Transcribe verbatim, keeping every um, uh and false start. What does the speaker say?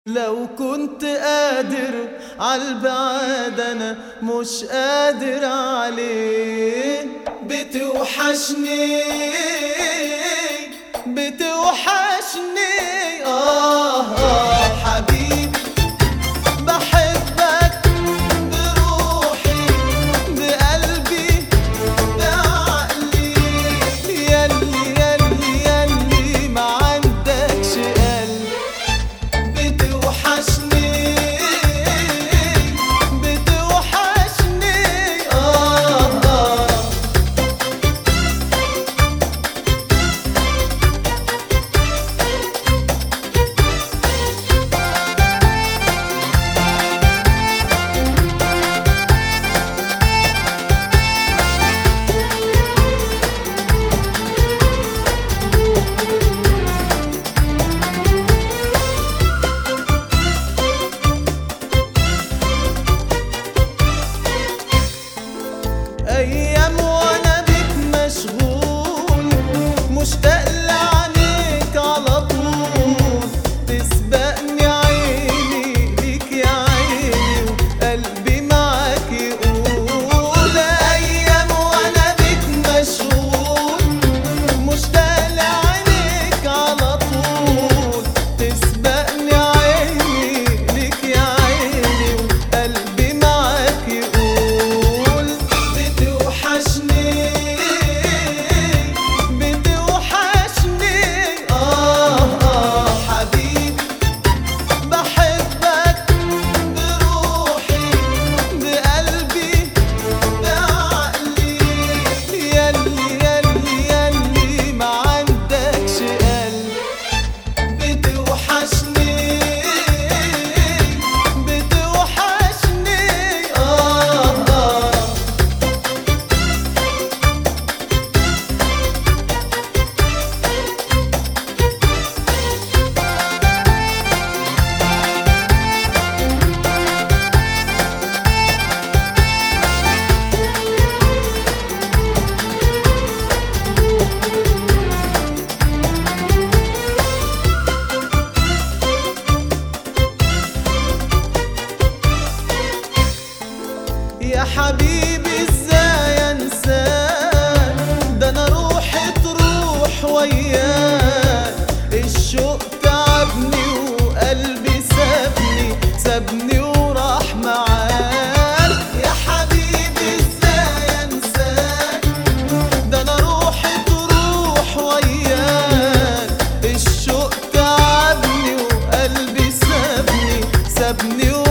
لو كنت قادر عالبعاد انا مش قادر عليه. بتوحشني بتوحشني آه آه حبيبي، بحبك بروحي بقلبي بعقلي، ياللي ياللي ياللي ما عندكش قلب. بتوحشني بتوحشني آه آه أيام وأنا بيك مشغول، مشتاق لعينيك على طول، تسبقني عيني ليك يا عيني وقلبي معاك يقول. أيام وأنا بيك مشغول، مشتاق لعينيك على طول، تسبقني عيني ليك يا عيني وقلبي معاك يقول. بتوحشني بتوحشني آه آه حبيبي، بحبك بروحي بقلبي بعقلي، ياللي ياللي ياللي ما عندكش قلب. بتوحشني بتوحشني آه آه يا حبيبي ازاي انساك، ده انا روحي تروح وياك. الشوق تعبني وقلبي سابني سابني وراح معاك. يا حبيبي ازاي انساك، ده انا روحي تروح وياك. الشوق تعبني وقلبي سابني سابني